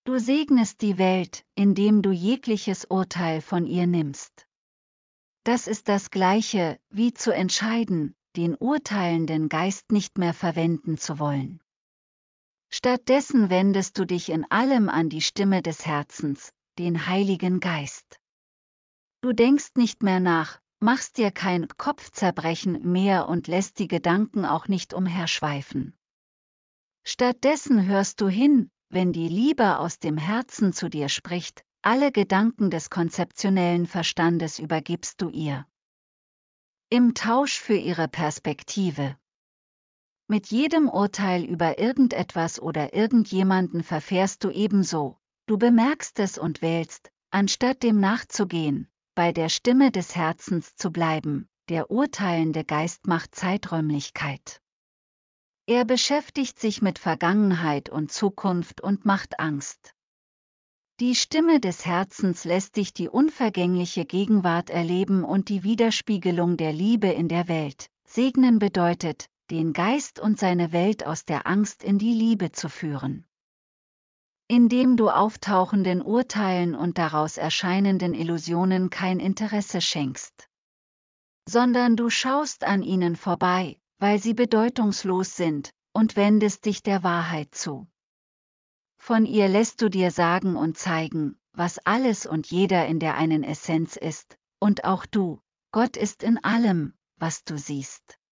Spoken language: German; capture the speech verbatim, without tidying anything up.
Du segnest die Welt, indem du jegliches Urteil von ihr nimmst. Das ist das Gleiche, wie zu entscheiden, den urteilenden Geist nicht mehr verwenden zu wollen. Stattdessen wendest du dich in allem an die Stimme des Herzens, den Heiligen Geist. Du denkst nicht mehr nach, machst dir kein Kopfzerbrechen mehr und lässt die Gedanken auch nicht umherschweifen. Stattdessen hörst du hin, wenn die Liebe aus dem Herzen zu dir spricht, alle Gedanken des konzeptionellen Verstandes übergibst du ihr. Im Tausch für ihre Perspektive. Mit jedem Urteil über irgendetwas oder irgendjemanden verfährst du ebenso, du bemerkst es und wählst, anstatt dem nachzugehen, bei der Stimme des Herzens zu bleiben. Der urteilende Geist macht Zeiträumlichkeit. Er beschäftigt sich mit Vergangenheit und Zukunft und macht Angst. Die Stimme des Herzens lässt dich die unvergängliche Gegenwart erleben und die Widerspiegelung der Liebe in der Welt. Segnen bedeutet, den Geist und seine Welt aus der Angst in die Liebe zu führen. Indem du auftauchenden Urteilen und daraus erscheinenden Illusionen kein Interesse schenkst, sondern du schaust an ihnen vorbei, weil sie bedeutungslos sind, und wendest dich der Wahrheit zu. Von ihr lässt du dir sagen und zeigen, was alles und jeder in der einen Essenz ist, und auch du, Gott ist in allem, was du siehst.